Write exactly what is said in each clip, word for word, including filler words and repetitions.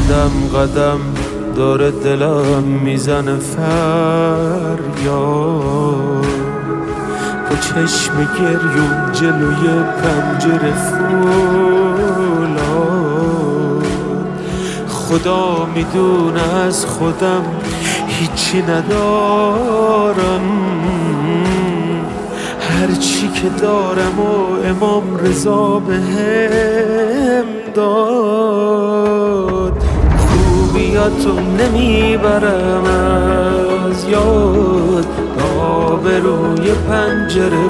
قدم قدم داره دلم میزنه فریاد، با چشم گریون جلوی پنجره فولاد. خدا میدونه از خودم هیچی ندارم، هرچی که دارم و امام رضا بهم داد. خوبیاتو نمیبرم از یاد، آبروی پنجره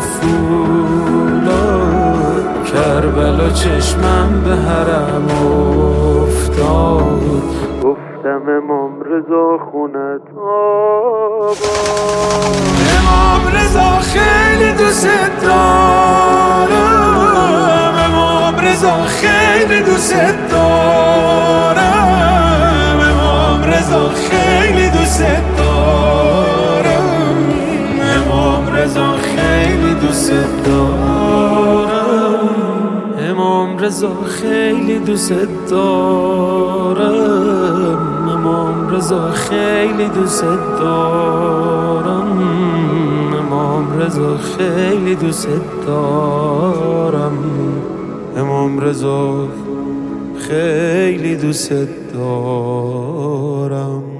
فولاد. کربلا چشمم به حرم افتاد، گفتم امام رضا خونت آباد. امام رضا خیلی دوست دارم، امام رضا خیلی دوست دارم، امام رضا خیلی دوست دارم، امام رضا خیلی دوست دارم، امام رضا خیلی دوست دارم، امام رضا خیلی دوست دارم، امام رضا خیلی دوست دارم، امام رضا خیلی دوست دارم.